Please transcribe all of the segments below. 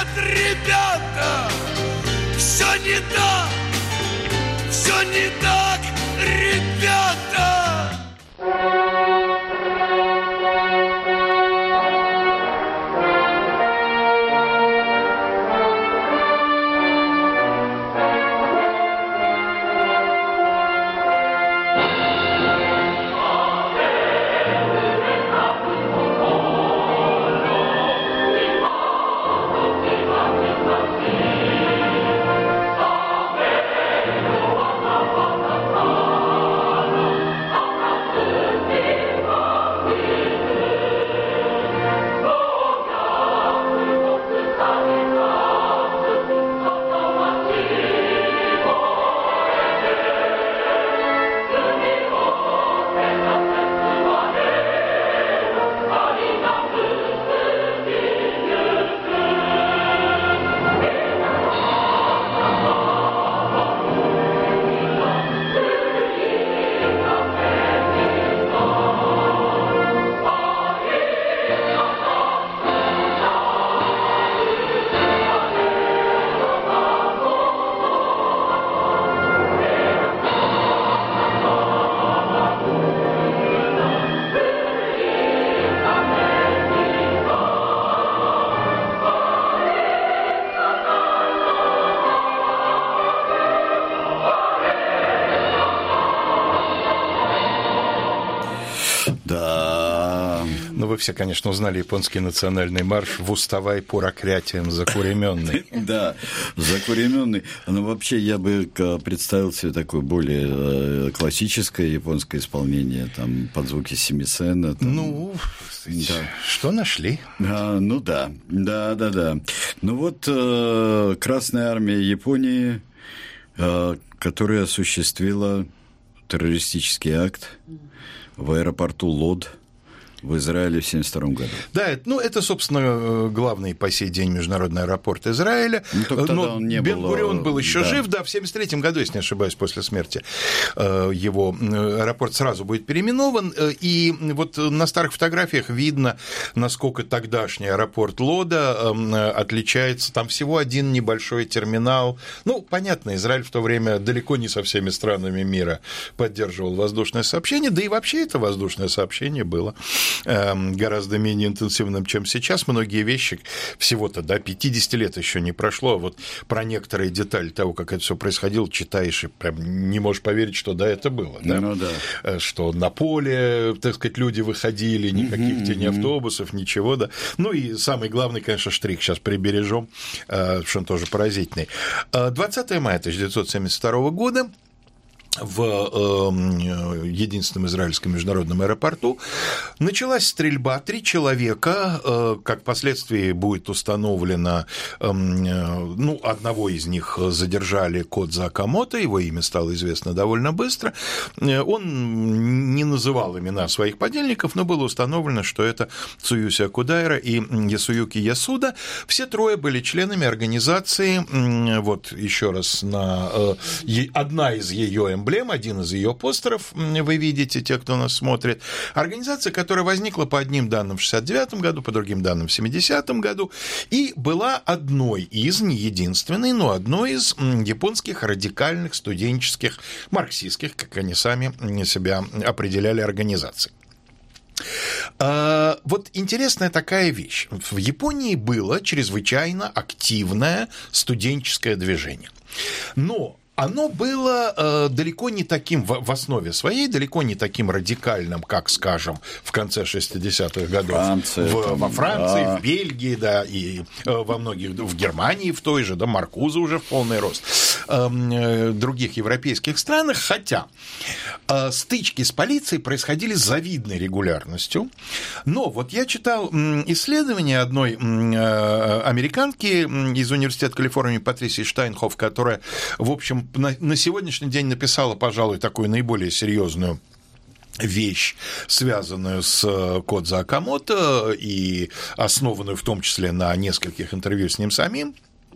нет, ребята, все не так, ребята. Вы все, конечно, узнали японский национальный марш «Вуставай пуракрятием закуременный». Да, закуременный. Но вообще я бы представил себе такое более классическое японское исполнение, там, под звуки семисена. Ну, что нашли? Ну да. Ну вот Красная армия Японии, которая осуществила террористический акт в аэропорту Лод в Израиле в 1972 году. Да, это, собственно, главный по сей день международный аэропорт Израиля. Но Бен-Гурион был еще жив, в 1973 году, если не ошибаюсь, после смерти его аэропорт сразу будет переименован. И вот на старых фотографиях видно, насколько тогдашний аэропорт Лода отличается. Там всего один небольшой терминал. Понятно, Израиль в то время далеко не со всеми странами мира поддерживал воздушное сообщение, да и вообще это воздушное сообщение было гораздо менее интенсивным, чем сейчас. Многие вещи всего-то, 50 лет еще не прошло. Вот про некоторые детали того, как это все происходило, читаешь и прям не можешь поверить, что это было. Да? Ну, да. Что на поле, так сказать, люди выходили, никаких тени автобусов, ничего. Да. И самый главный, конечно, штрих сейчас прибережем, что он тоже поразительный. 20 мая 1972 года в единственном израильском международном аэропорту началась стрельба. 3 человека, как впоследствии будет установлено, одного из них задержали Кодза Акамото, его имя стало известно довольно быстро. Он не называл имена своих подельников, но было установлено, что это Цуюси Акудайра и Ясуюки Ясуда. Все 3 были членами организации, вот еще раз, одна из ее эмблем, один из ее постеров, вы видите, те, кто нас смотрит. Организация, которая возникла по одним данным в 1969 году, по другим данным в 1970 году, и была одной из, не единственной, но одной из японских радикальных студенческих, марксистских, как они сами себя определяли, организаций. Вот интересная такая вещь. В Японии было чрезвычайно активное студенческое движение. Но оно было далеко не таким, в основе своей, далеко не таким радикальным, как, скажем, в конце 60-х годов во Франции, в Бельгии, да, и во многих, в Германии в той же, да, Маркузе уже в полный рост, других европейских странах, хотя стычки с полицией происходили с завидной регулярностью. Но вот я читал исследование одной американки из Университета Калифорнии Патрисии Штайнхоф, которая, в общем, на сегодняшний день написала, пожалуй, такую наиболее серьезную вещь, связанную с Кодза Акамото и основанную в том числе на нескольких интервью с ним самим.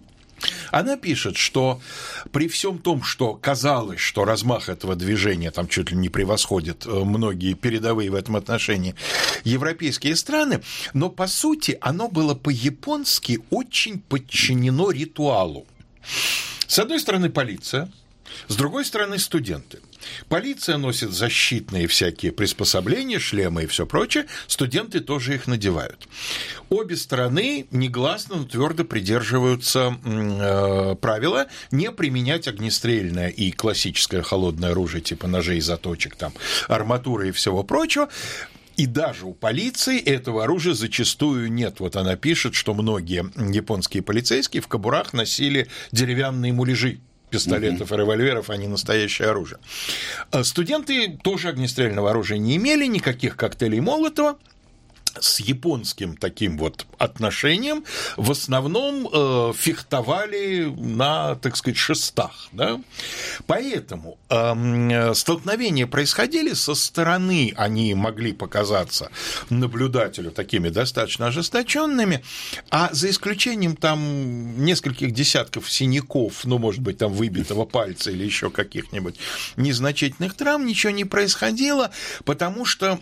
Она пишет, что при всем том, что казалось, что размах этого движения там чуть ли не превосходит многие передовые в этом отношении европейские страны, но по сути оно было по-японски очень подчинено ритуалу. С одной стороны полиция, с другой стороны студенты. Полиция носит защитные всякие приспособления, шлемы и все прочее, студенты тоже их надевают. Обе стороны негласно, но твердо придерживаются правила не применять огнестрельное и классическое холодное оружие типа ножей, заточек, там, арматуры и всего прочего. И даже у полиции этого оружия зачастую нет. Вот она пишет, что многие японские полицейские в кобурах носили деревянные муляжи пистолетов и револьверов, а не настоящее оружие. Студенты тоже огнестрельного оружия не имели, никаких коктейлей Молотова. С японским таким вот отношением в основном фехтовали на, так сказать, шестах. Да? Поэтому столкновения происходили со стороны, они могли показаться наблюдателю такими достаточно ожесточенными, а за исключением там нескольких десятков синяков, ну, может быть, там выбитого пальца или еще каких-нибудь незначительных травм, ничего не происходило, потому что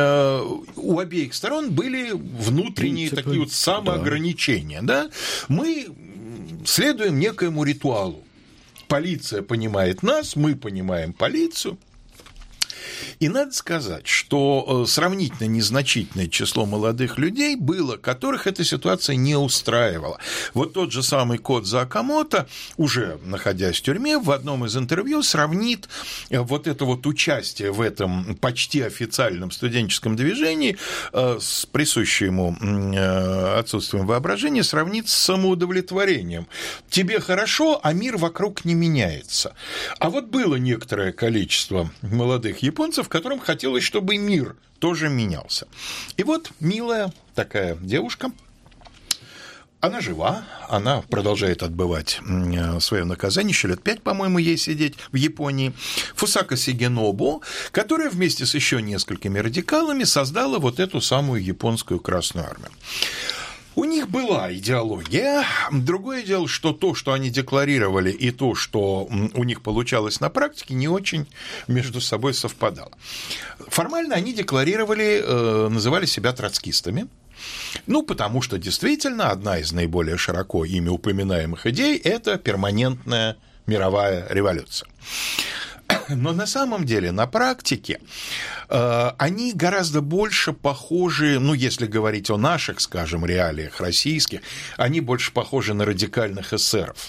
у обеих сторон были внутренние принципы, такие вот самоограничения. Да. Мы следуем некоему ритуалу. Полиция понимает нас, мы понимаем полицию. И надо сказать, что сравнительно незначительное число молодых людей было, которых эта ситуация не устраивала. Вот тот же самый Кодзо Акамото, уже находясь в тюрьме, в одном из интервью сравнит вот это вот участие в этом почти официальном студенческом движении с присущим ему отсутствием воображения, сравнит с самоудовлетворением. Тебе хорошо, а мир вокруг не меняется. А вот было некоторое количество молодых японцев, которым хотелось, чтобы мир тоже менялся. И вот милая такая девушка, она жива, она продолжает отбывать свое наказание, еще лет 5, по-моему, ей сидеть в Японии, Фусака Сигенобу, которая вместе с еще несколькими радикалами создала вот эту самую японскую Красную Армию. У них была идеология. Другое дело, что то, что они декларировали, и то, что у них получалось на практике, не очень между собой совпадало. Формально они декларировали, называли себя троцкистами. Ну, потому что действительно одна из наиболее широко ими упоминаемых идей – это перманентная мировая революция. Но на самом деле, на практике, они гораздо больше похожи, ну, если говорить о наших, скажем, реалиях российских, они больше похожи на радикальных эсеров.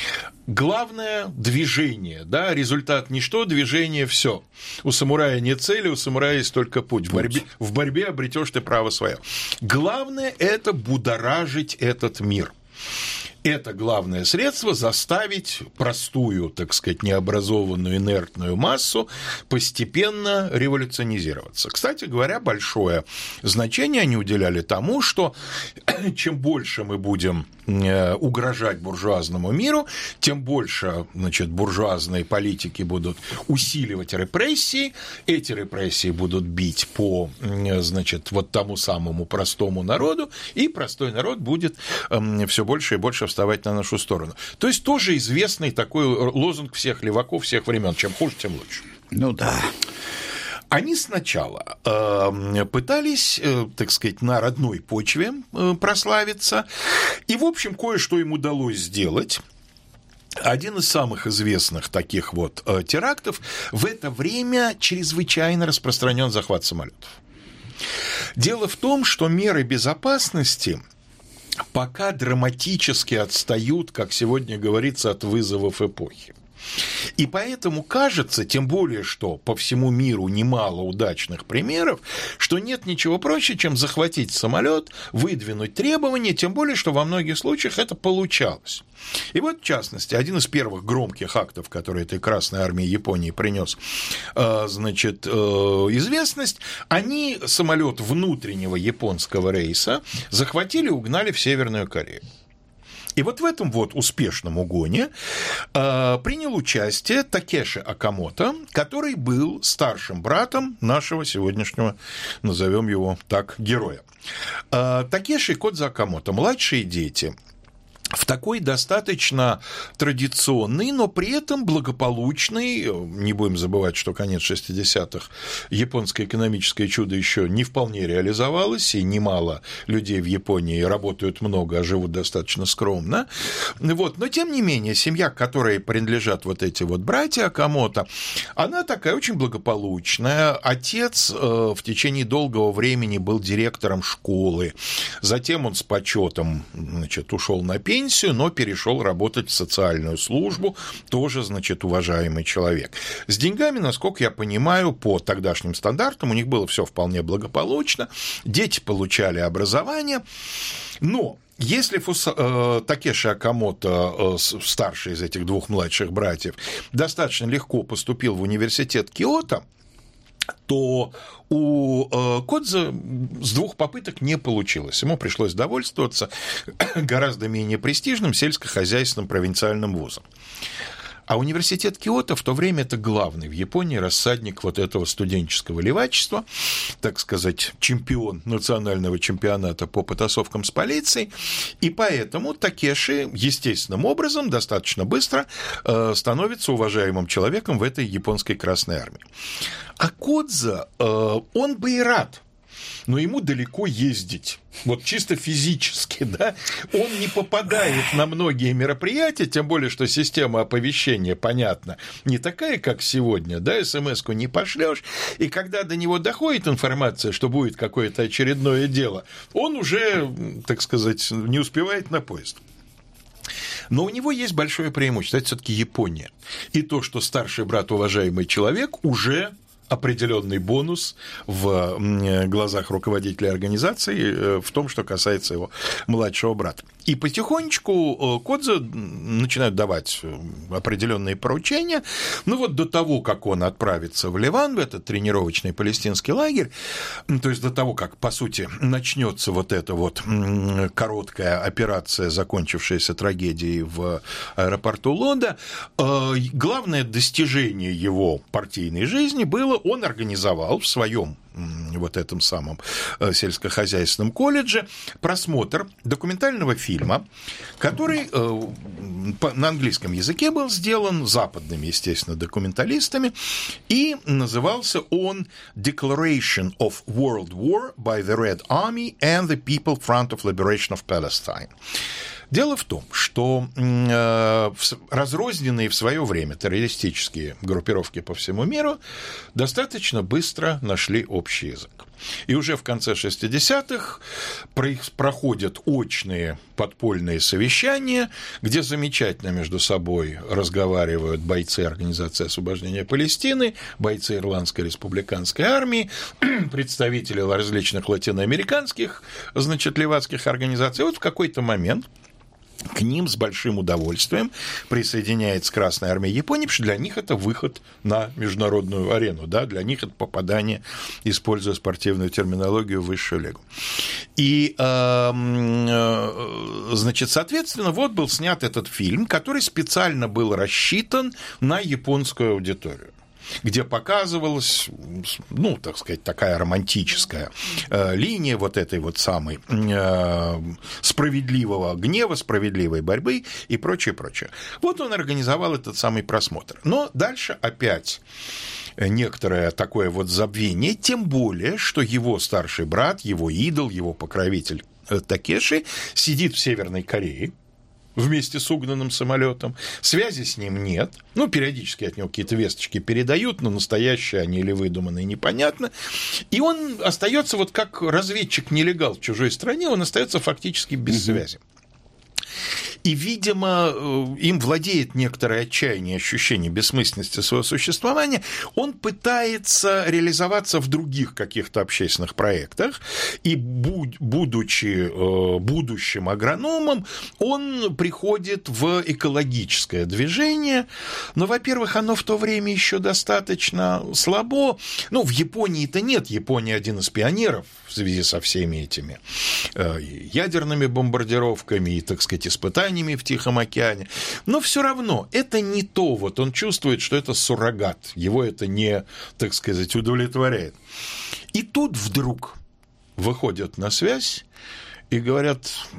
Главное – движение, да, результат ничто, движение – все. У самурая нет цели, у самурая есть только путь. В борьбе обретешь ты право свое. Главное – это будоражить этот мир. Это главное средство – заставить простую, так сказать, необразованную инертную массу постепенно революционизироваться. Кстати говоря, большое значение они уделяли тому, что чем больше мы будем угрожать буржуазному миру, тем больше, значит, буржуазные политики будут усиливать репрессии, эти репрессии будут бить по, значит, вот тому самому простому народу, и простой народ будет все больше и больше вставать на нашу сторону. То есть тоже известный такой лозунг всех леваков всех времен: чем хуже, тем лучше. Ну да. Они сначала пытались, так сказать, на родной почве прославиться, и, в общем, кое-что им удалось сделать. Один из самых известных таких вот терактов – в это время чрезвычайно распространен захват самолетов. Дело в том, что меры безопасности пока драматически отстают, как сегодня говорится, от вызовов эпохи. И поэтому кажется, тем более, что по всему миру немало удачных примеров, что нет ничего проще, чем захватить самолет, выдвинуть требования, тем более, что во многих случаях это получалось. И вот, в частности, один из первых громких актов, который этой Красной Армии Японии принес, значит, известность, они самолет внутреннего японского рейса захватили и угнали в Северную Корею. И вот в этом вот успешном угоне принял участие Такеши Акамото, который был старшим братом нашего сегодняшнего, назовем его так, героя. Такеши и Кодзо Акамото, младшие дети в такой достаточно традиционный, но при этом благополучный, не будем забывать, что конец 60-х, японское экономическое чудо еще не вполне реализовалось, и немало людей в Японии работают много, а живут достаточно скромно. Вот. Но, тем не менее, семья, к которой принадлежат вот эти вот братья Акамото, она такая очень благополучная. Отец в течение долгого времени был директором школы, затем он с почетом, значит, ушел на пенсию, но перешел работать в социальную службу, тоже, значит, уважаемый человек. С деньгами, насколько я понимаю, по тогдашним стандартам у них было все вполне благополучно, дети получали образование, но если Такеши Акамото, старший из этих двух младших братьев, достаточно легко поступил в университет Киото, то у Кодзе с двух попыток не получилось. Ему пришлось довольствоваться гораздо менее престижным сельскохозяйственным провинциальным вузом. А университет Киото в то время это главный в Японии рассадник вот этого студенческого левачества, так сказать, чемпион национального чемпионата по потасовкам с полицией, и поэтому Такеши естественным образом достаточно быстро становится уважаемым человеком в этой японской Красной Армии. А Кодзе, он бы и рад, но ему далеко ездить, вот чисто физически, да, он не попадает на многие мероприятия, тем более, что система оповещения, понятно, не такая, как сегодня, да, смс-ку не пошлёшь, и когда до него доходит информация, что будет какое-то очередное дело, он уже, так сказать, не успевает на поезд. Но у него есть большое преимущество, это всё-таки Япония, и то, что старший брат, уважаемый человек, уже определенный бонус в глазах руководителя организации в том, что касается его младшего брата. И потихонечку Кодзе начинают давать определенные поручения. Ну вот до того, как он отправится в Ливан, в этот тренировочный палестинский лагерь, то есть до того, как, по сути, начнется вот эта вот короткая операция, закончившаяся трагедией в аэропорту Лода, главное достижение его партийной жизни было, он организовал в своем вот этом самом сельскохозяйственном колледже просмотр документального фильма, который на английском языке был сделан западными, естественно, документалистами, и назывался он «Declaration of World War by the Red Army and the People Front of Liberation of Palestine». Дело в том, что разрозненные в свое время террористические группировки по всему миру достаточно быстро нашли общий язык. И уже в конце 60-х проходят очные подпольные совещания, где замечательно между собой разговаривают бойцы Организации освобождения Палестины, бойцы Ирландской республиканской армии, представители различных латиноамериканских, значит, левацких организаций. И вот в какой-то момент к ним с большим удовольствием присоединяется Красная армия Японии, потому что для них это выход на международную арену, да, для них это попадание, используя спортивную терминологию, в высшую лигу. И, значит, соответственно, вот был снят этот фильм, который специально был рассчитан на японскую аудиторию, где показывалась, ну, так сказать, такая романтическая линия вот этой вот самой справедливого гнева, справедливой борьбы и прочее, прочее. Вот он организовал этот самый просмотр. Но дальше опять некоторое такое вот забвение, тем более, что его старший брат, его идол, его покровитель Такеши сидит в Северной Корее вместе с угнанным самолетом. Связи с ним нет. Ну, периодически от него какие-то весточки передают, но настоящие они или выдуманные, непонятно. И он остается вот как разведчик-нелегал в чужой стране, он остается фактически без связи. И, видимо, им владеет некоторое отчаяние, ощущение бессмысленности своего существования. Он пытается реализоваться в других каких-то общественных проектах, и, будучи будущим агрономом, он приходит в экологическое движение. Но, во-первых, оно в то время еще достаточно слабо. Ну, в Японии-то нет. Япония один из пионеров в связи со всеми этими ядерными бомбардировками и, так сказать, испытаниями в Тихом океане, но все равно это не то, вот он чувствует, что это суррогат, его это не, так сказать, удовлетворяет. И тут вдруг выходят на связь и говорят: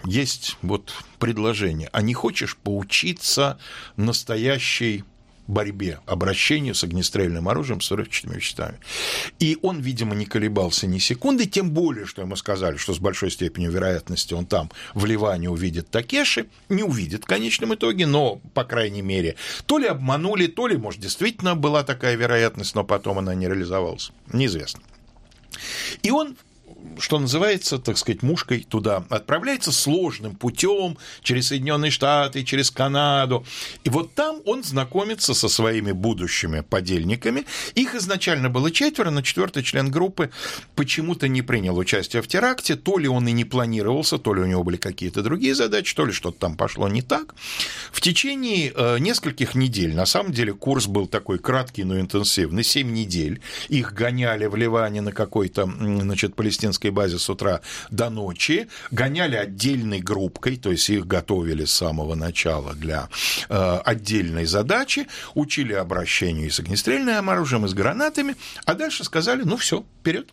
есть вот предложение. А не хочешь поучиться настоящей борьбе, обращению с огнестрельным оружием, с взрывчатыми веществами? И он, видимо, не колебался ни секунды, тем более, что ему сказали, что с большой степенью вероятности он там, в Ливане, увидит Такеши. Не увидит в конечном итоге, но, по крайней мере, то ли обманули, то ли, может, действительно была такая вероятность, но потом она не реализовалась. Неизвестно. И он, что называется, так сказать, мушкой туда отправляется сложным путем через Соединенные Штаты, через Канаду. И вот там он знакомится со своими будущими подельниками. Их изначально было 4, но 4-й член группы почему-то не принял участие в теракте. То ли он и не планировался, то ли у него были какие-то другие задачи, то ли что-то там пошло не так. В течение нескольких недель, на самом деле курс был такой краткий, но интенсивный, 7 недель. Их гоняли в Ливане на какой-то, значит, палестинской базе с утра до ночи, гоняли отдельной группкой, то есть их готовили с самого начала для отдельной задачи, учили обращению и с огнестрельным оружием, и с гранатами, а дальше сказали, ну все, вперед.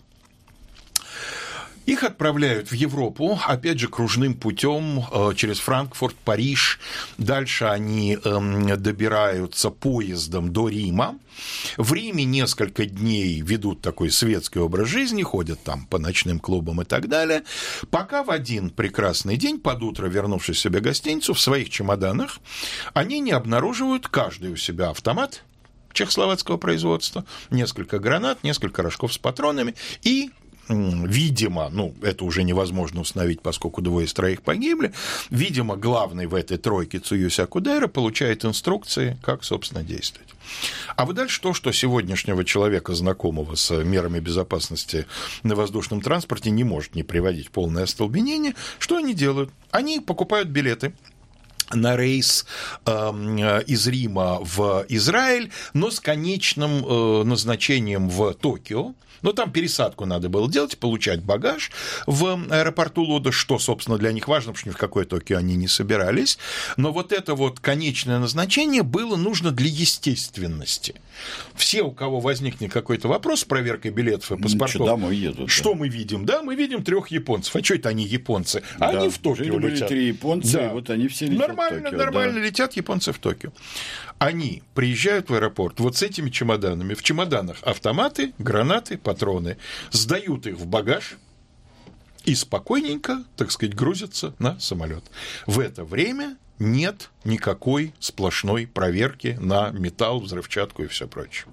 Их отправляют в Европу, опять же, кружным путем через Франкфурт, Париж. Дальше они добираются поездом до Рима. В Риме несколько дней ведут такой светский образ жизни, ходят там по ночным клубам и так далее, пока в один прекрасный день, под утро, вернувшись к себе в гостиницу, в своих чемоданах, они не обнаруживают каждый у себя автомат чехословацкого производства, несколько гранат, несколько рожков с патронами и, видимо, ну, это уже невозможно установить, поскольку 2 из 3 погибли, видимо, главный в этой тройке Цуюся Кудайра получает инструкции, как, собственно, действовать. А вот дальше то, что сегодняшнего человека, знакомого с мерами безопасности на воздушном транспорте, не может не приводить в полное остолбенение. Что они делают? Они покупают билеты на рейс из Рима в Израиль, но с конечным назначением в Токио. Но там пересадку надо было делать, получать багаж в аэропорту Лода, что, собственно, для них важно, потому что ни в какое Токио они не собирались. Но вот это вот конечное назначение было нужно для естественности. Все, у кого возникнет какой-то вопрос с проверкой билетов и паспортов, домой едут, что мы видим? Да, мы видим 3 японцев. А что это они японцы? А да, они в Токио летят. 3 японца, да. И вот они все летят в Токио. Нормально летят японцы в Токио. Они приезжают в аэропорт вот с этими чемоданами. В чемоданах автоматы, гранаты, патроны. Сдают их в багаж и спокойненько, так сказать, грузятся на самолет. В это время нет никакой сплошной проверки на металл, взрывчатку и все прочее.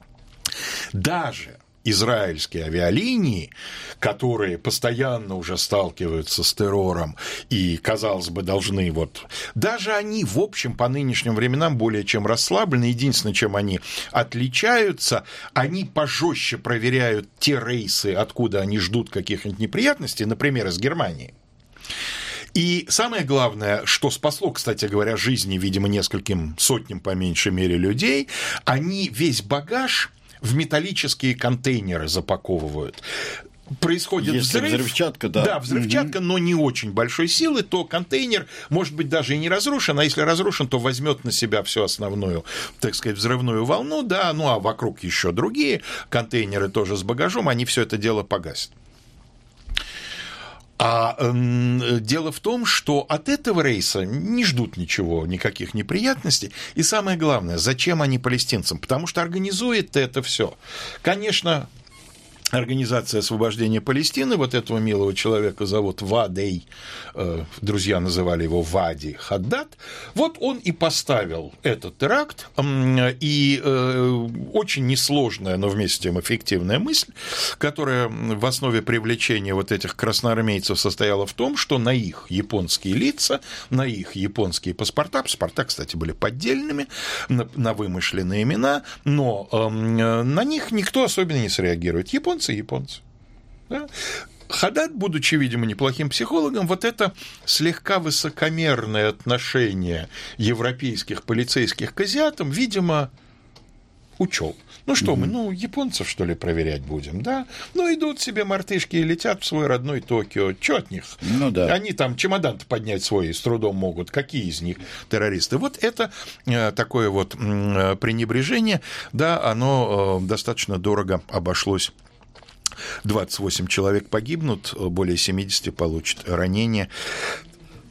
Даже израильские авиалинии, которые постоянно уже сталкиваются с террором и, казалось бы, должны вот... Даже они, в общем, по нынешним временам более чем расслаблены. Единственное, чем они отличаются, они пожестче проверяют те рейсы, откуда они ждут каких-нибудь неприятностей, например, из Германии. И самое главное, что спасло, кстати говоря, жизни, видимо, нескольким сотням, по меньшей мере, людей, они весь багаж в металлические контейнеры запаковывают. Происходит взрыв. Взрывчатка, да. Да, взрывчатка, но не очень большой силы, то контейнер, может быть, даже и не разрушен, а если разрушен, то возьмет на себя всю основную, так сказать, взрывную волну, да, ну а вокруг еще другие контейнеры тоже с багажом, они все это дело погасят. А дело в том, что от этого рейса не ждут ничего, никаких неприятностей. И самое главное, зачем они палестинцам? Потому что организует это все. Конечно, Организация освобождения Палестины, вот этого милого человека зовут Вадей, друзья называли его Вади Хаддад, вот он и поставил этот теракт, и очень несложная, но вместе с тем эффективная мысль, которая в основе привлечения вот этих красноармейцев состояла в том, что на их японские лица, на их японские паспорта, кстати, были поддельными, на вымышленные имена, но на них никто особенно не среагирует. Японцы. Да? Хаддад, будучи, видимо, неплохим психологом, вот это слегка высокомерное отношение европейских полицейских к азиатам, видимо, учел. Ну что мы, японцев, что ли, проверять будем, да? Ну, идут себе мартышки и летят в свой родной Токио. Чё от них? Ну, да. Они там чемодан-то поднять свой с трудом могут. Какие из них террористы? Вот это такое вот пренебрежение, да, оно достаточно дорого обошлось. 28 человек погибнут, более 70 получат ранения.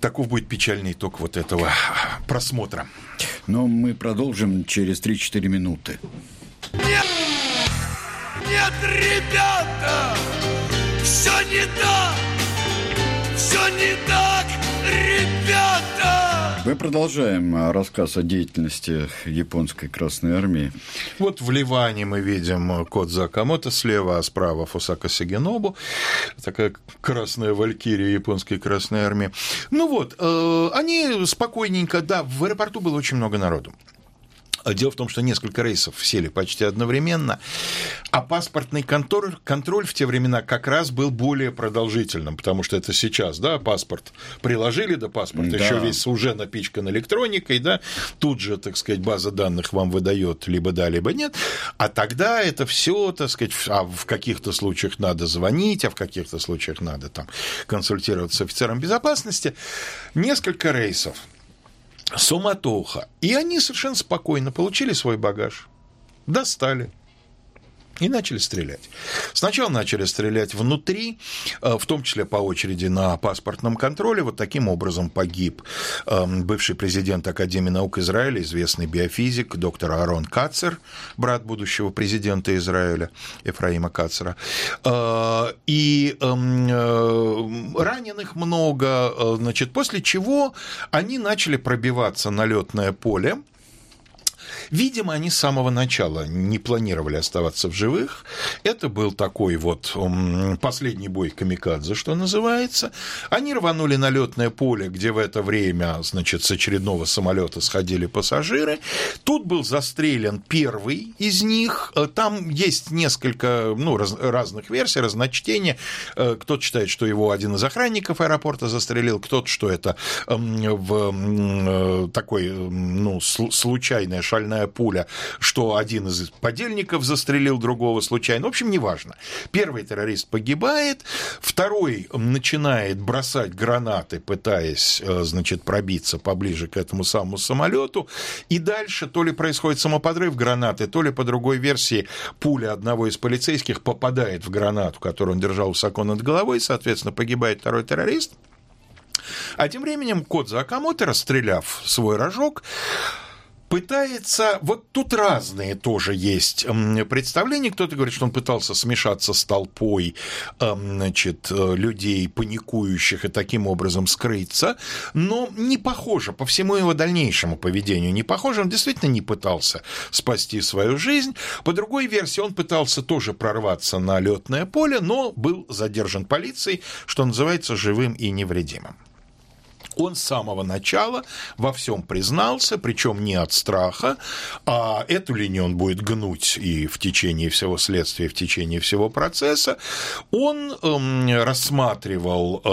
Таков будет печальный итог вот этого просмотра. Но мы продолжим через 3-4 минуты. Нет, нет, ребята, все не так, все не так, ребята. Мы продолжаем рассказ о деятельности японской Красной Армии. Вот в Ливане мы видим Кодзо Акамото слева, а справа Фусака Сигинобу, такая красная валькирия японской Красной Армии. Ну вот, они спокойненько, да, в аэропорту было очень много народу. Дело в том, что несколько рейсов сели почти одновременно, а паспортный контроль в те времена как раз был более продолжительным, потому что это сейчас, да, паспорт приложили, да, паспорт да. Еще весь уже напичкан электроникой, да, тут же, так сказать, база данных вам выдает либо да, либо нет, а тогда это все, так сказать, а в каких-то случаях надо звонить, а в каких-то случаях надо там консультироваться с офицером безопасности, несколько рейсов. Суматоха. И они совершенно спокойно получили свой багаж, достали и начали стрелять. Сначала начали стрелять внутри, в том числе по очереди на паспортном контроле. Вот таким образом погиб бывший президент Академии наук Израиля, известный биофизик, доктор Аарон Кацер, брат будущего президента Израиля Ефраима Кацера. И раненых много, значит, после чего они начали пробиваться на лётное поле. Видимо, они с самого начала не планировали оставаться в живых. Это был такой вот последний бой камикадзе, что называется. Они рванули на лётное поле, где в это время, значит, с очередного самолета сходили пассажиры. Тут был застрелен первый из них. Там есть несколько разных версий, разночтения. Кто-то считает, что его один из охранников аэропорта застрелил, кто-то, что это такой, случайная шальная пуля, что один из подельников застрелил другого случайно. В общем, неважно. Первый террорист погибает, второй начинает бросать гранаты, пытаясь, значит, пробиться поближе к этому самому самолету, и дальше то ли происходит самоподрыв гранаты, то ли, по другой версии, пуля одного из полицейских попадает в гранату, которую он держал высоко над головой, соответственно, погибает второй террорист. А тем временем Кодзо Акамото, расстреляв свой рожок, пытается, вот тут разные тоже есть представления, кто-то говорит, что он пытался смешаться с толпой, значит, людей, паникующих, и таким образом скрыться, но не похоже, по всему его дальнейшему поведению не похоже, он действительно не пытался спасти свою жизнь. По другой версии, он пытался тоже прорваться на лётное поле, но был задержан полицией, что называется, живым и невредимым. Он с самого начала во всем признался, причем не от страха, а эту линию он будет гнуть и в течение всего следствия, и в течение всего процесса. Он рассматривал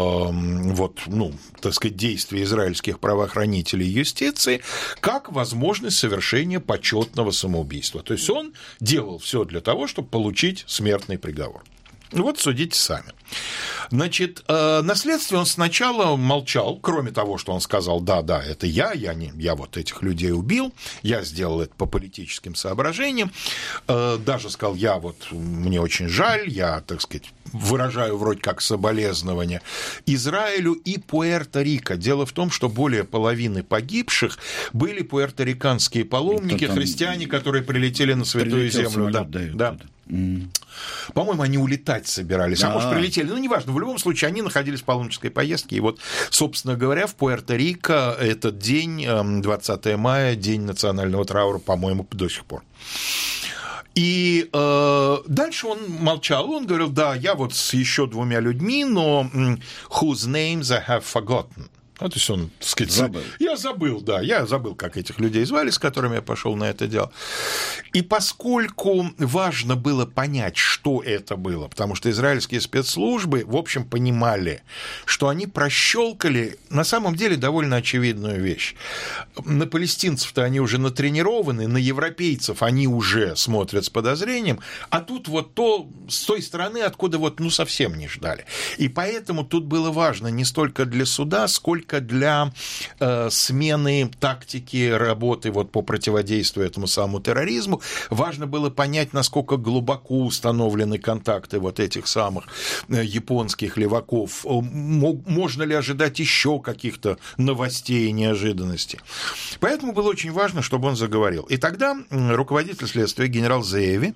так сказать, действия израильских правоохранителей и юстиции как возможность совершения почетного самоубийства. То есть он делал все для того, чтобы получить смертный приговор. Вот судите сами. Значит, на следствии он сначала молчал, кроме того, что он сказал, да, это я вот этих людей убил, я сделал это по политическим соображениям, даже сказал, мне очень жаль, я, так сказать, выражаю вроде как соболезнования Израилю и Пуэрто-Рико. Дело в том, что более половины погибших были пуэрториканские паломники, христиане, которые прилетели на Святую Землю. Да. По-моему, они улетать собирались, а может, прилетели, неважно, в любом случае, они находились в паломнической поездке, и вот, собственно говоря, в Пуэрто-Рико этот день, 20 мая, день национального траура, по-моему, до сих пор. И дальше он молчал, он говорил, да, я вот с еще 2 людьми, но whose names I have forgotten. То есть он, так сказать, я забыл, как этих людей звали, с которыми я пошел на это дело. И поскольку важно было понять, что это было, потому что израильские спецслужбы, в общем, понимали, что они прощелкали на самом деле довольно очевидную вещь. На палестинцев-то они уже натренированы, на европейцев они уже смотрят с подозрением, а тут вот с той стороны, откуда совсем не ждали. И поэтому тут было важно не столько для суда, сколько только для смены тактики работы вот по противодействию этому самому терроризму. Важно было понять, насколько глубоко установлены контакты вот этих самых японских леваков. Можно ли ожидать еще каких-то новостей и неожиданностей. Поэтому было очень важно, чтобы он заговорил. И тогда руководитель следствия генерал Зееви,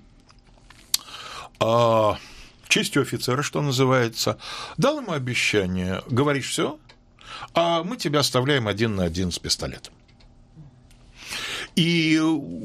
честью офицера, что называется, дал ему обещание: говоришь все, а мы тебя оставляем 1 на 1 с пистолетом. И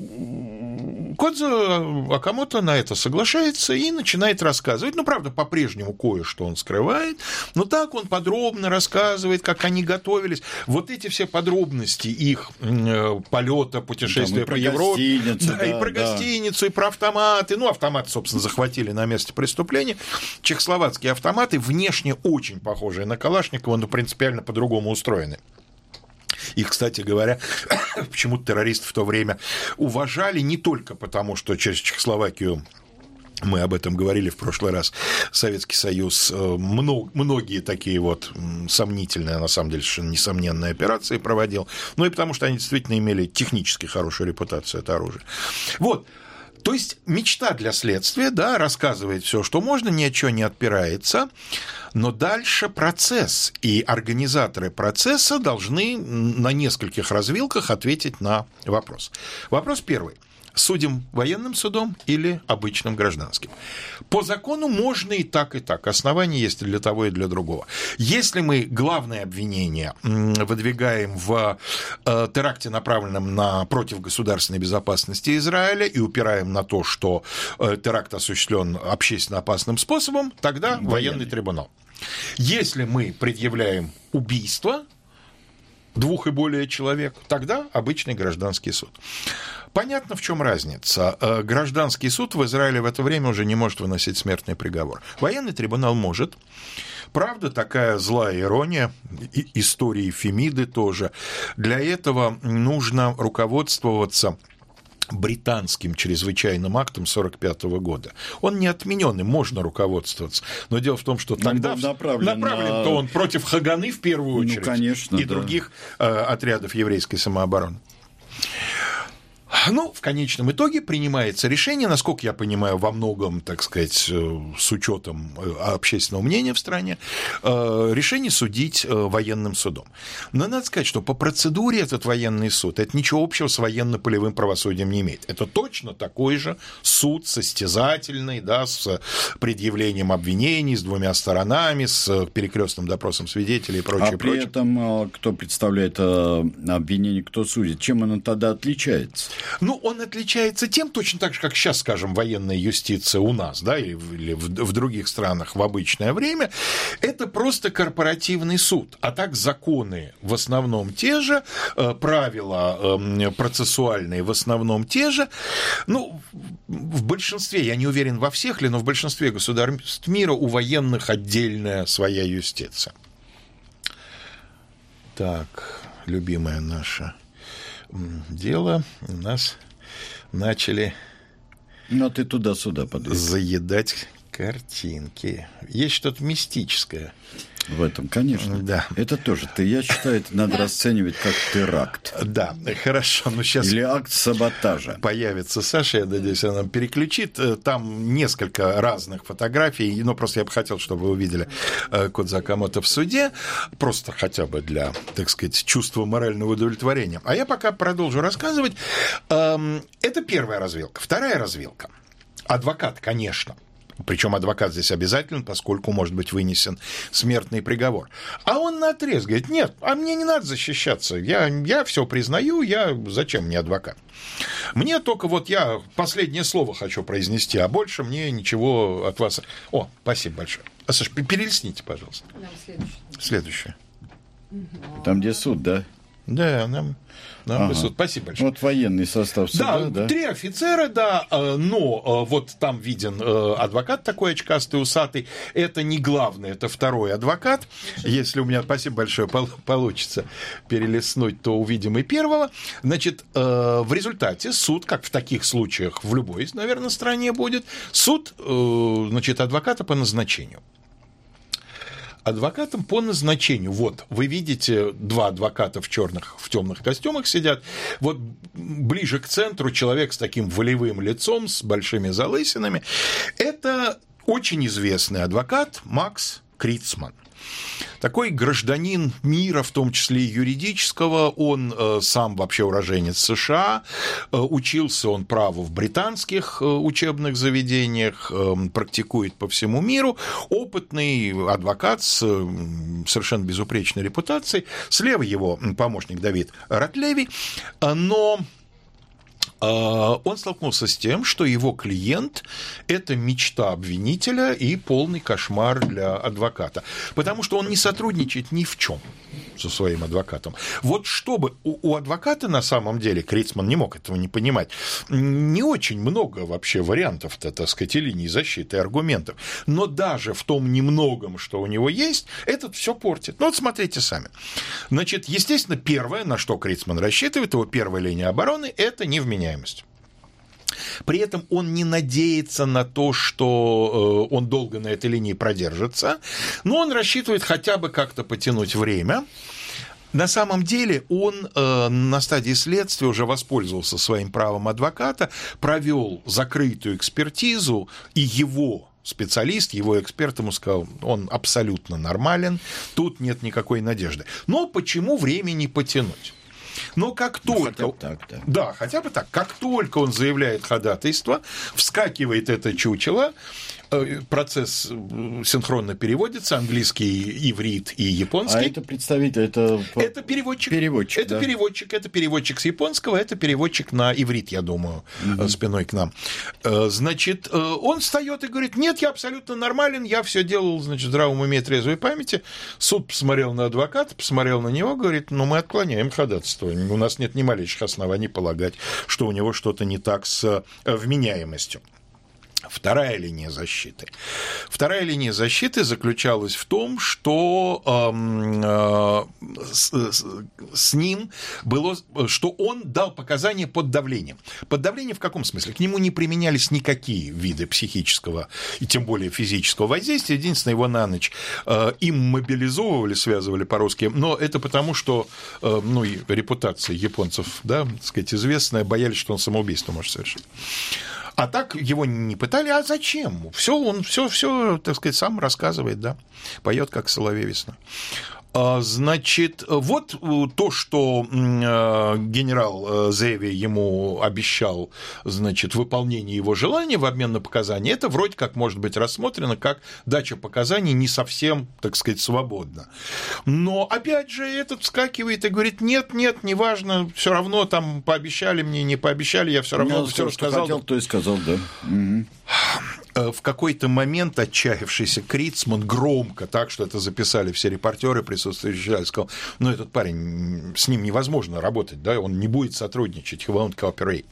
Кодзо Акамото на это соглашается и начинает рассказывать. Ну, правда, по-прежнему кое-что он скрывает, но так он подробно рассказывает, как они готовились. Вот эти все подробности их полета, путешествия по Европе. Да, и про гостиницу, и про автоматы. Ну, автоматы, собственно, захватили на месте преступления. Чехословацкие автоматы, внешне очень похожие на Калашникова, но принципиально по-другому устроены. Их, кстати говоря, почему-то террористы в то время уважали не только потому, что через Чехословакию, мы об этом говорили в прошлый раз, Советский Союз многие такие вот сомнительные, на самом деле, совершенно несомненные операции проводил, но и потому, что они действительно имели технически хорошую репутацию, это оружие. Вот. То есть мечта для следствия, да, рассказывает все, что можно, ни от чего не отпирается, но дальше процесс, и организаторы процесса должны на нескольких развилках ответить на вопрос. Вопрос первый. Судим военным судом или обычным гражданским? По закону можно и так, и так. Основания есть и для того, и для другого. Если мы главное обвинение выдвигаем в теракте, направленном против государственной безопасности Израиля, и упираем на то, что теракт осуществлен общественно опасным способом, тогда военный трибунал. Если мы предъявляем убийство 2 и более человек, тогда обычный гражданский суд. Понятно, в чем разница. Гражданский суд в Израиле в это время уже не может выносить смертный приговор. Военный трибунал может. Правда, такая злая ирония, истории Фемиды тоже. Для этого нужно руководствоваться британским чрезвычайным актом 1945 года. Он не отменен, им можно руководствоваться. Но дело в том, что тогда направлен-то он против Хаганы в первую очередь, ну, конечно, и других отрядов еврейской самообороны. Ну, в конечном итоге принимается решение, насколько я понимаю, во многом, так сказать, с учетом общественного мнения в стране, решение судить военным судом. Но надо сказать, что по процедуре этот военный суд, это ничего общего с военно-полевым правосудием не имеет. Это точно такой же суд состязательный, да, с предъявлением обвинений, с 2 сторонами, с перекрестным допросом свидетелей и прочее. А при этом кто представляет обвинение, кто судит, чем оно тогда отличается? Ну, он отличается тем, точно так же, как сейчас, скажем, военная юстиция у нас, да, или в других странах в обычное время, это просто корпоративный суд. А так законы в основном те же, правила процессуальные в основном те же. Ну, в большинстве, я не уверен во всех ли, но в большинстве государств мира у военных отдельная своя юстиция. Так, любимое наше дело, у нас начали ты туда-сюда подвиг. заедать картинки. Есть что-то мистическое в этом, конечно. Да. Это тоже, я считаю, это надо расценивать как теракт. Да, хорошо. Но сейчас или акт саботажа. Появится Саша, я надеюсь, она нам переключит. Там несколько разных фотографий, но просто я бы хотел, чтобы вы увидели Кодзо Акамото в суде, просто хотя бы для, так сказать, чувства морального удовлетворения. А я пока продолжу рассказывать. Это первая развилка. Вторая развилка. Адвокат, конечно. Причем адвокат здесь обязателен, поскольку может быть вынесен смертный приговор. А он наотрез говорит: нет, а мне не надо защищаться, я все признаю, зачем мне адвокат? Мне только вот я последнее слово хочу произнести, а больше мне ничего от вас... О, спасибо большое. Саш, перелистните, пожалуйста. Следующее. Там, где суд, да? Да, нам суд. Спасибо большое. Вот военный состав суда, да? 3 офицера, да, но вот там виден адвокат такой очкастый, усатый. Это не главный, это второй адвокат. Если у меня, спасибо большое, получится перелистнуть, то увидим и первого. Значит, в результате суд, как в таких случаях в любой, наверное, стране будет, суд, значит, адвоката по назначению. адвокатом по назначению. Вот, вы видите, два адвоката в темных костюмах сидят. Вот ближе к центру человек с таким волевым лицом, с большими залысинами. Это очень известный адвокат Макс Крицман. Такой гражданин мира, в том числе и юридического, он сам вообще уроженец США, учился он праву в британских учебных заведениях, практикует по всему миру, опытный адвокат с совершенно безупречной репутацией, слева его помощник Давид Ратлеви, но он столкнулся с тем, что его клиент – это мечта обвинителя и полный кошмар для адвоката, потому что он не сотрудничает ни в чем со своим адвокатом. Вот чтобы у адвоката на самом деле, Крицман не мог этого не понимать, не очень много вообще вариантов-то, так сказать, и линий защиты, и аргументов, но даже в том немногом, что у него есть, этот все портит. Ну вот смотрите сами. Значит, естественно, первое, на что Крицман рассчитывает, его первая линия обороны – это невменяемость. При этом он не надеется на то, что он долго на этой линии продержится, но он рассчитывает хотя бы как-то потянуть время. На самом деле он на стадии следствия уже воспользовался своим правом адвоката, провел закрытую экспертизу, и его специалист, его эксперт ему сказал, он абсолютно нормален, тут нет никакой надежды. Но почему времени потянуть? Но как только... Хотя бы так, да. Да, хотя бы так. Как только он заявляет ходатайство, вскакивает это чучело, процесс синхронно переводится, английский, иврит и японский. А это представитель, это переводчик. Это переводчик с японского, это переводчик на иврит, я думаю, спиной к нам. Значит, он встает и говорит, нет, я абсолютно нормален, я все делал, значит, в здравом уме и трезвой памяти. Суд посмотрел на адвоката, посмотрел на него, говорит, ну, мы отклоняем ходатайство. У нас нет ни малейших оснований полагать, что у него что-то не так с вменяемостью. Вторая линия защиты. Вторая линия защиты заключалась в том, что с ним было, что он дал показания под давлением. Под давлением в каком смысле? К нему не применялись никакие виды психического и тем более физического воздействия. Единственное, его на ночь им мобилизовывали, связывали по-русски, но это потому, что ну, репутация японцев, да, так сказать, известная, боялись, что он самоубийство может совершить. А так его не пытали, а зачем? Он все, так сказать, сам рассказывает, да, поет как соловей весна. Значит, вот то, что генерал Зеви ему обещал, значит, выполнение его желания в обмен на показания, это вроде как может быть рассмотрено как дача показаний не совсем, так сказать, свободно. Но, опять же, этот вскакивает и говорит, нет, неважно, все равно там пообещали мне, не пообещали, я все равно все рассказал. Что хотел, то и сказал, да. В какой-то момент отчаявшийся Крицман громко, так что это записали все репортеры, присутствующие, сказал, ну, этот парень, с ним невозможно работать, да, он не будет сотрудничать, he won't cooperate.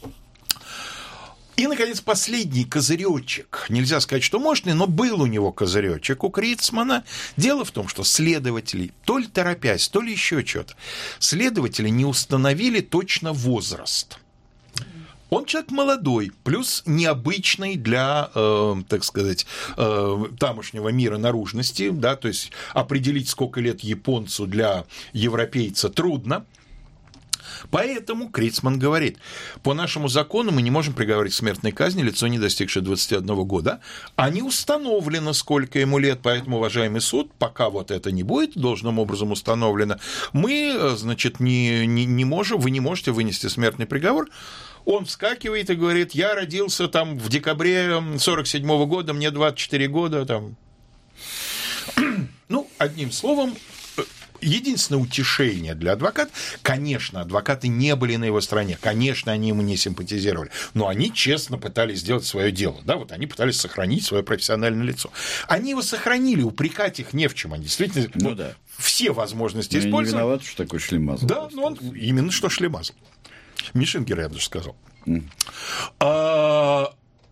И, наконец, последний козырёчек. Нельзя сказать, что мощный, но был у него козырёчек у Крицмана. Дело в том, что следователи, то ли торопясь, то ли еще что-то, следователи не установили точно возраст. Он человек молодой, плюс необычный для, так сказать, тамошнего мира наружности, да, то есть определить, сколько лет японцу для европейца трудно. Поэтому Крицман говорит, по нашему закону мы не можем приговорить к смертной казни лицо, не достигшее 21 года, а не установлено, сколько ему лет, поэтому, уважаемый суд, пока вот это не будет должным образом установлено, мы, значит, не можем, вы не можете вынести смертный приговор. Он вскакивает и говорит, я родился там в декабре 1947 года, мне 24 года. Там. Ну, одним словом, единственное утешение для адвоката, конечно, адвокаты не были на его стороне, конечно, они ему не симпатизировали, но они честно пытались сделать свое дело, да, вот они пытались сохранить свое профессиональное лицо. Они его сохранили, упрекать их не в чем, они действительно да. Все возможности использовали. Не виноват, что такой шлемазл. Да, но он именно что шлемазл. Мишингер, я даже сказал. В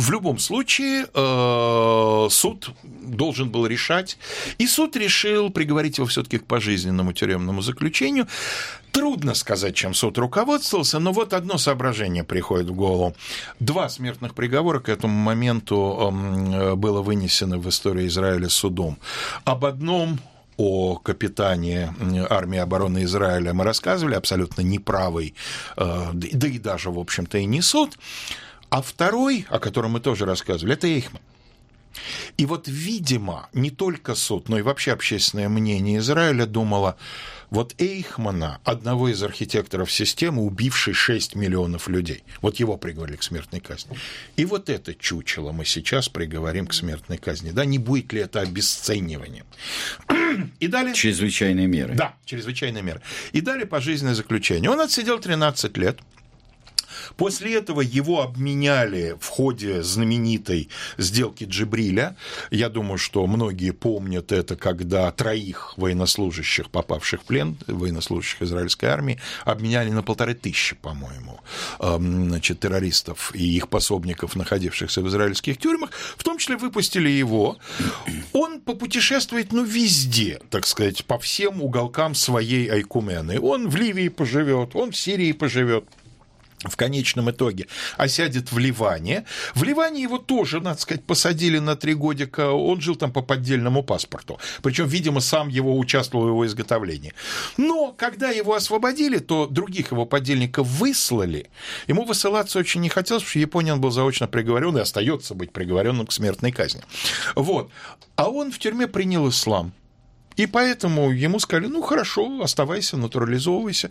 в любом случае суд должен был решать, и суд решил приговорить его все-таки к пожизненному тюремному заключению. Трудно сказать, чем суд руководствовался, но вот одно соображение приходит в голову. 2 смертных приговора к этому моменту было вынесено в истории Израиля судом. Об одном, о капитане армии обороны Израиля, мы рассказывали, абсолютно неправый, да и даже, в общем-то, и не суд. А второй, о котором мы тоже рассказывали, это Эйхман. И вот, видимо, не только суд, но и вообще общественное мнение Израиля думало, вот Эйхмана, одного из архитекторов системы, убивший 6 миллионов людей, вот его приговорили к смертной казни. И вот это чучело мы сейчас приговорим к смертной казни. Да, не будет ли это обесцениванием? И далее... Чрезвычайные меры. Да, чрезвычайные меры. И далее пожизненное заключение. Он отсидел 13 лет. После этого его обменяли в ходе знаменитой сделки Джибриля. Я думаю, что многие помнят это, когда 3 военнослужащих, попавших в плен, военнослужащих израильской армии, обменяли на 1500, по-моему, террористов и их пособников, находившихся в израильских тюрьмах. В том числе выпустили его. Он попутешествует, везде, так сказать, по всем уголкам своей айкумены. Он в Ливии поживет, он в Сирии поживет. В конечном итоге осядет в Ливане. В Ливане его тоже, надо сказать, посадили на 3 годика. Он жил там по поддельному паспорту. Причем, видимо, сам его участвовал в его изготовлении. Но когда его освободили, то других его подельников выслали. Ему высылаться очень не хотелось, потому что Япония он был заочно приговорен и остается быть приговоренным к смертной казни. Вот. А он в тюрьме принял ислам. И поэтому ему сказали, хорошо, оставайся, натурализовывайся.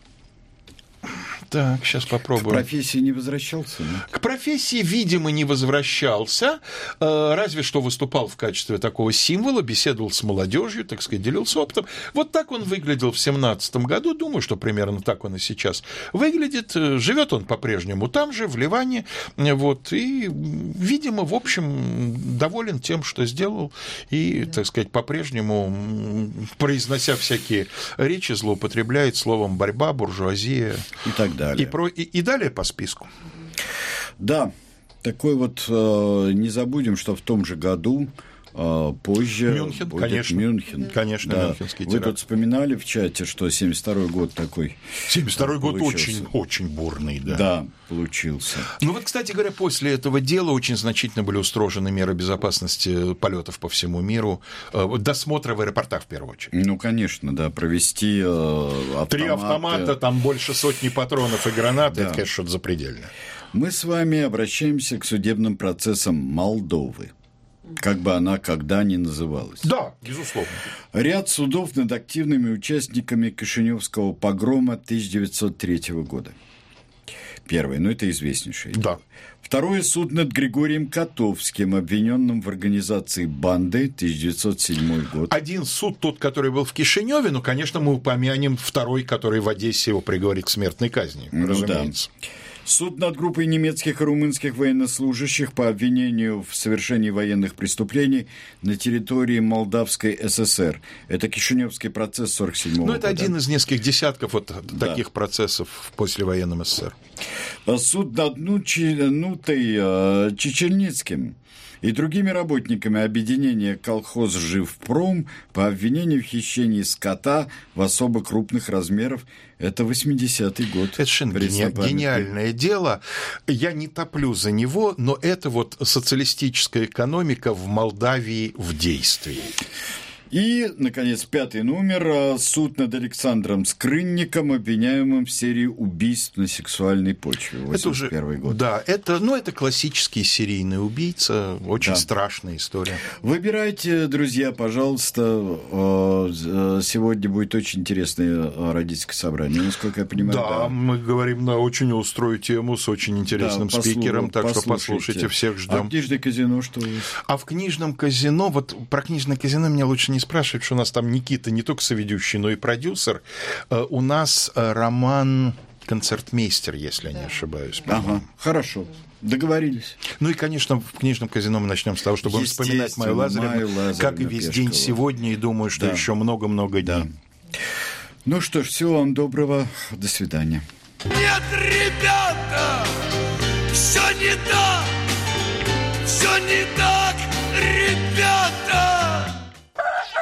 Так, сейчас попробуем. К профессии не возвращался? Да? К профессии, видимо, не возвращался, разве что выступал в качестве такого символа, беседовал с молодежью, так сказать, делился опытом. Вот так он выглядел в 2017 году, думаю, что примерно так он и сейчас выглядит. Живет он по-прежнему там же, в Ливане, вот, и, видимо, в общем, доволен тем, что сделал, и, так сказать, по-прежнему, произнося всякие речи, злоупотребляет словом «борьба», «буржуазия» и так далее. И далее по списку. Да, такой вот, не забудем, что в том же году, позже Мюнхен, будет конечно. Мюнхен. Конечно, да. мюнхенский теракт. Вы тут вспоминали в чате, что 72-й год такой 72-й год получился. очень бурный, да. Да, получился. Ну вот, кстати говоря, после этого дела очень значительно были устрожены меры безопасности полетов по всему миру, досмотра в аэропортах в первую очередь. Ну, конечно, да, провести автоматы. 3 автомата, там больше сотни патронов и гранат, да. Это, конечно, что-то запредельное. Мы с вами обращаемся к судебным процессам Молдовы, как бы она когда ни называлась. Да, безусловно. Ряд судов над активными участниками Кишиневского погрома 1903 года. Первое, это известнейшее. Да. Второе, суд над Григорием Котовским, обвиненным в организации банды, 1907 год. Один суд, тот, который был в Кишиневе, конечно, мы упомянем второй, который в Одессе его приговорит к смертной казни, разумеется. Да. Суд над группой немецких и румынских военнослужащих по обвинению в совершении военных преступлений на территории Молдавской ССР. Это Кишиневский процесс 1947 года. Это один из нескольких десятков таких процессов в послевоенном СССР. Суд над Нутой Чечельницким и другими работниками объединения «Колхоз Живпром» по обвинению в хищении скота в особо крупных размерах. Это 80-й год. Это совершенно гениальное дело. Я не топлю за него, но это социалистическая экономика в Молдавии в действии. И, наконец, 5-й номер. Суд над Александром Скрынником, обвиняемым в серии убийств на сексуальной почве. 81 год. Да, это классический серийный убийца. Очень страшная история. Выбирайте, друзья, пожалуйста. Сегодня будет очень интересное родительское собрание, насколько я понимаю. Да, мы говорим на очень острую тему с очень интересным спикером, так что послушайте, всех ждем. А в книжном казино что у вас? А в книжном казино, про книжное казино меня лучше не спрашивать, что у нас там Никита не только соведущий, но и продюсер. У нас Роман Концертмейстер, если я не ошибаюсь. Ага, хорошо. Договорились. И, конечно, в книжном казино мы начнем с того, чтобы вспоминать Майю Лазаревну, как и весь день сегодня, и думаю, что еще много-много дней. Ну что ж, всего вам доброго. До свидания. Нет, ребята, все не так. не так,